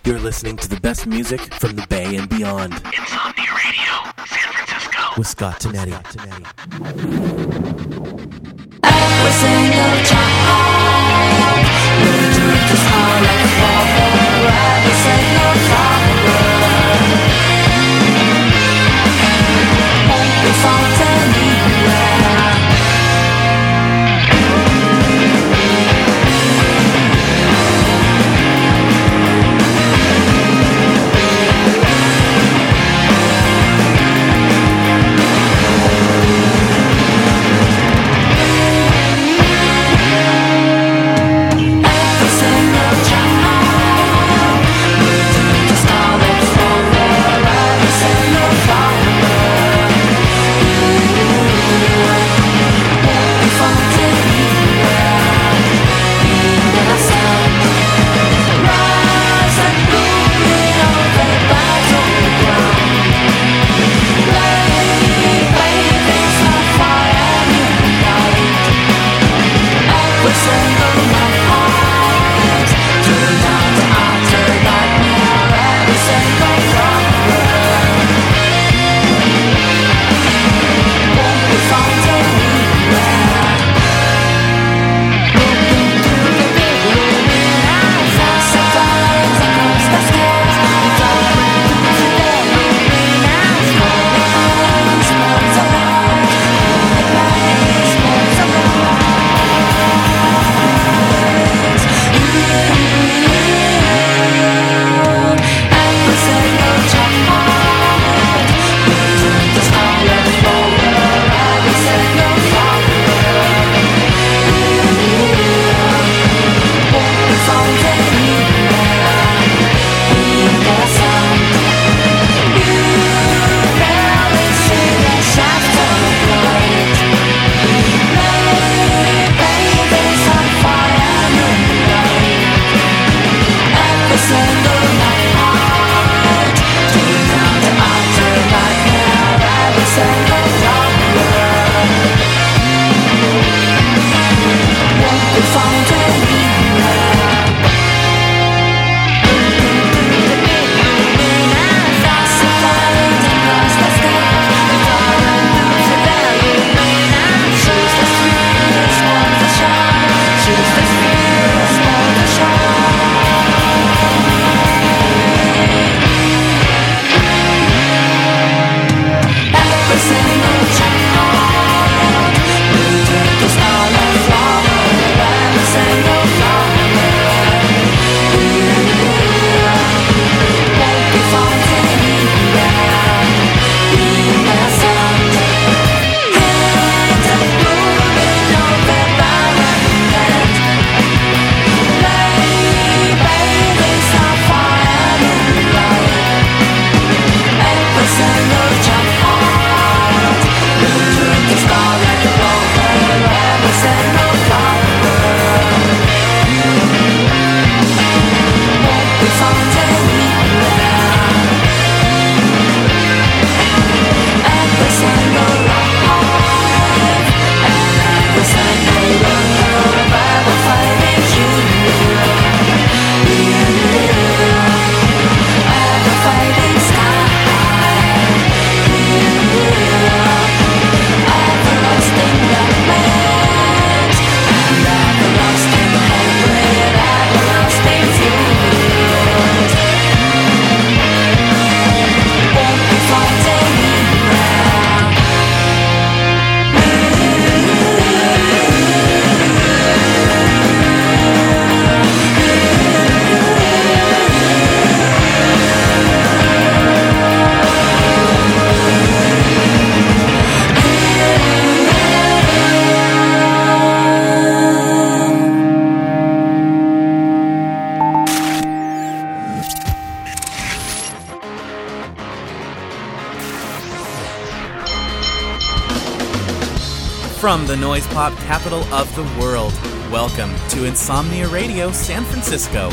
You're listening to the best music from the Bay and beyond. Insomnia Radio, San Francisco. With Scott Tonetti. Every single child will do the scarlet flower. Every single flower won't be found anywhere. From the noise pop capital of the world, welcome to Insomnia Radio San Francisco.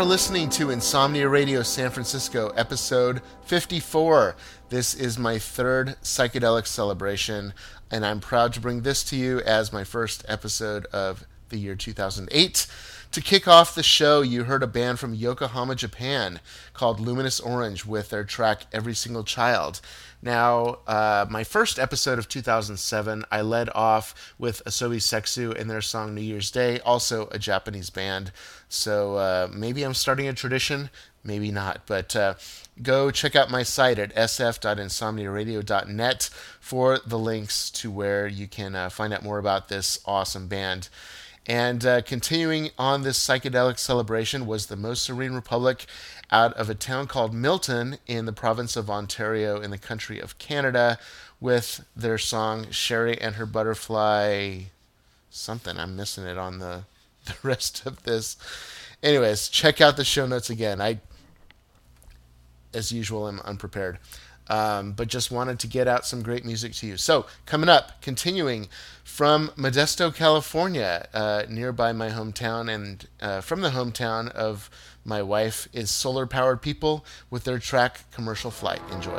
are listening to Insomnia Radio San Francisco, episode 54. This is my third psychedelic celebration, and I'm proud to bring this to you as my first episode of the year 2008. To kick off the show, you heard a band from Yokohama, Japan called Luminous Orange with their track Every Single Child. Now, my first episode of 2007, I led off with Asobi Sexu and their song New Year's Day, also a Japanese band. So maybe I'm starting a tradition, maybe not. But go check out my site at sf.insomniaradio.net for the links to where you can find out more about this awesome band. And continuing on this psychedelic celebration was the Most Serene Republic out of a town called Milton in the province of Ontario in the country of Canada with their song Sherry and Her Butterfly something. I'm missing it on the rest of this. Anyways, check out the show notes again. I, as usual, am unprepared. But just wanted to get out some great music to you. So, coming up, continuing from Modesto, California, nearby my hometown, and from the hometown of my wife, is Solar Powered People with their track Commercial Flight. Enjoy.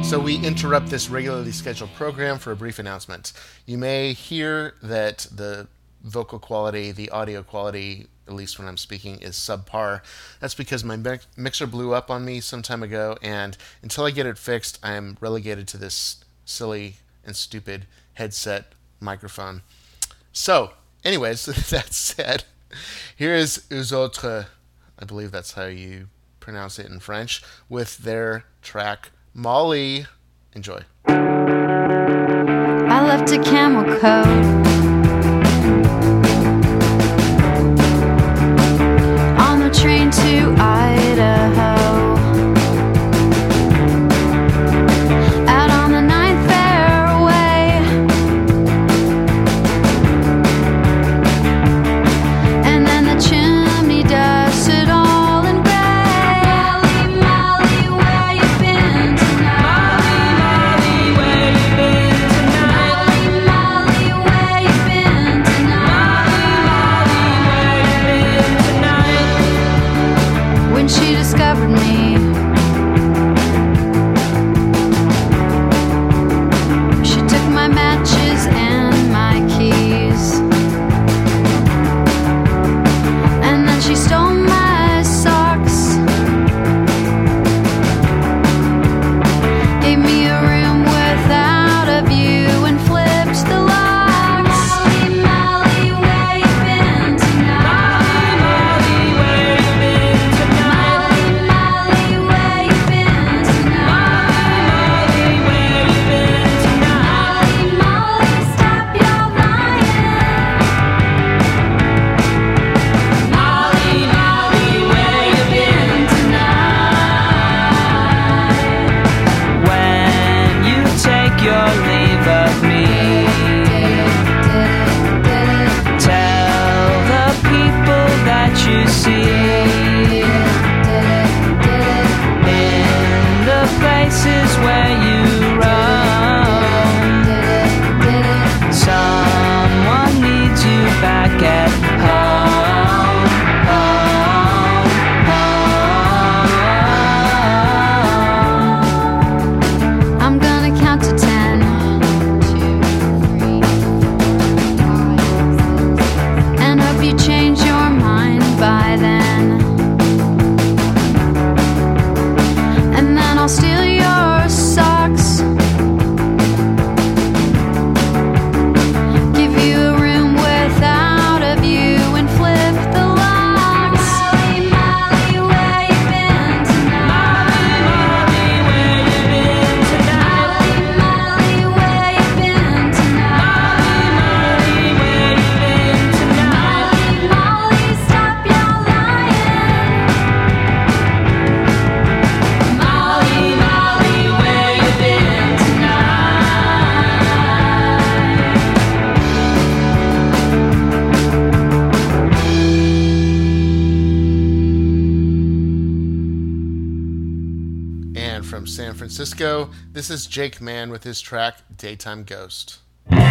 So we interrupt this regularly scheduled program for a brief announcement. You may hear that the vocal quality, the audio quality, at least when I'm speaking, is subpar. That's because my mixer blew up on me some time ago, and until I get it fixed, I'm relegated to this silly and stupid headset microphone. So, anyways, that said, here is Eux Autres, I believe that's how you pronounce it in French, with their track Molly. Enjoy. I left a camel coat on the train to Idaho. Out on the Ninth Fairway, and then the chimney does it all in gray. Molly, Molly, where you been tonight? Molly, where you been tonight? Molly, where you been tonight? Molly, where you been tonight? When she discovered me, she took my matches and my keys, and then she stole my socks, gave me a room without a view, and flipped the locks. Molly, Molly, where you been tonight? Molly, where you been tonight? Molly, where you been tonight? Molly, where you been tonight? Molly, stop your lying. Molly, Molly, where you been tonight? When you take your leave of me, tell the people that you see in the places where you roam. Someone needs you back at home, home, home. I'm gonna count to 10. 2, 3, 4, 5, 6. And hope you change your mind by then. And then I'll steal your socks, give you a room without a view, and flip the locks. Molly, Molly, where you been tonight? Molly, where you been tonight? Molly, where you been tonight? Molly, where you been tonight? Molly, stop your lying. Molly, Molly, where you been tonight? And from San Francisco, this is Jake Mann with his track Daytime Ghost.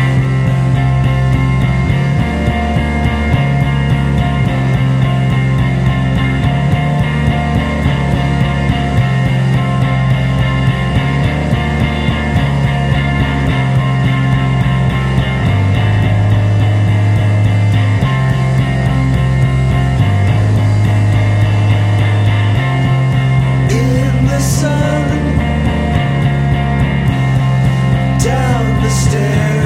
In the sun, down the stairs.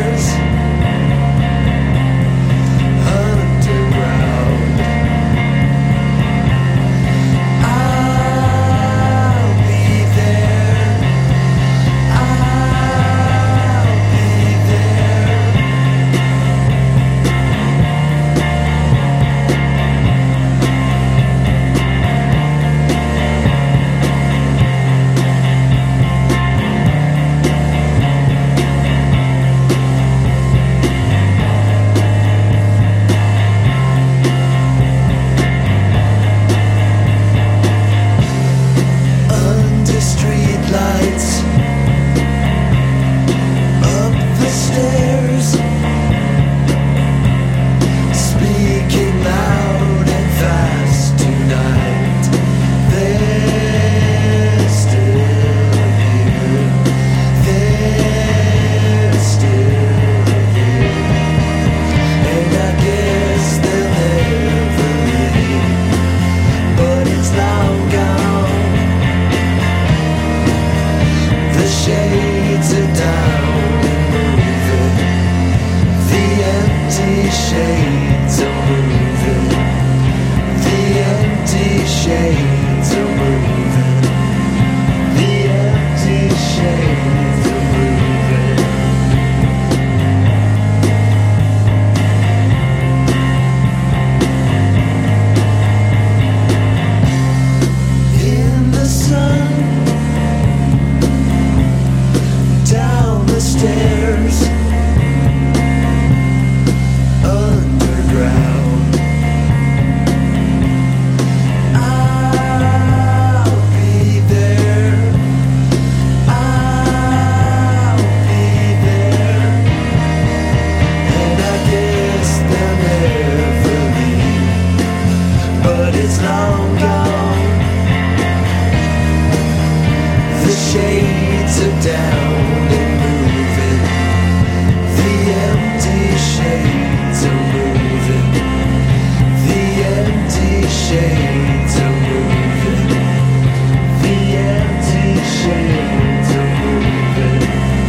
empty shades are moving. The empty shades are moving. The empty shades are moving. In the sun, down the stairs, underground. I'll be there. I'll be there. And I guess they'll never leave, but it's long gone. The shades are down and moving. The empty shades are moving. The empty shades are moving. The empty shades are moving.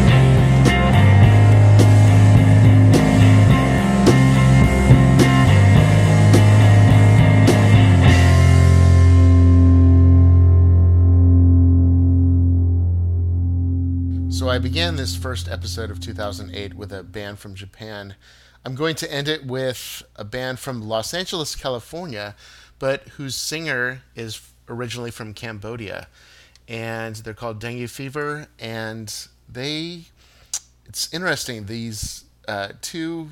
So I began this first episode of 2008 with a band from Japan. I'm going to end it with a band from Los Angeles, California, but whose singer is originally from Cambodia. And they're called Dengue Fever, and it's interesting, these two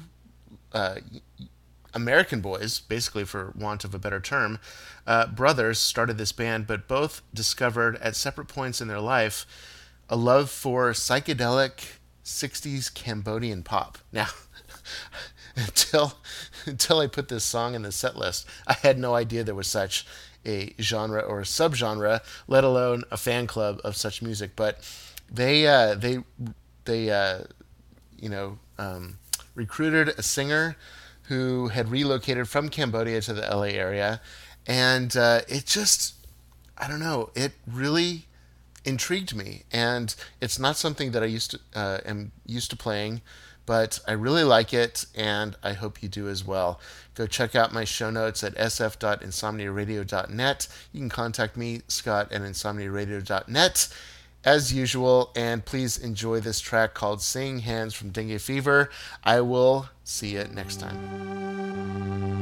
American boys, basically for want of a better term, brothers started this band, but both discovered at separate points in their life a love for psychedelic 60s Cambodian pop. Now, until I put this song in the set list, I had no idea there was such a genre or a subgenre, let alone a fan club of such music. But they recruited a singer who had relocated from Cambodia to the LA area, and it just, I don't know, it really intrigued me, and it's not something that I am used to playing, but I really like it, and I hope you do as well. Go check out my show notes at sf.insomniaradio.net. You can contact me, Scott, at insomniaradio.net, as usual, and please enjoy this track called Seeing Hands from Dengue Fever. I will see you next time.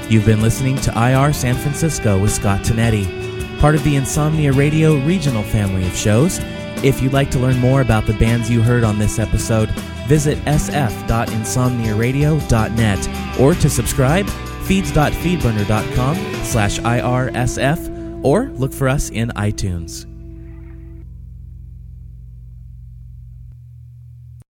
You've been listening to IR San Francisco with Scott Tonetti, part of the Insomnia Radio regional family of shows. If you'd like to learn more about the bands you heard on this episode, visit sf.insomniaradio.net, or to subscribe, feeds.feedburner.com/IRSF, or look for us in iTunes.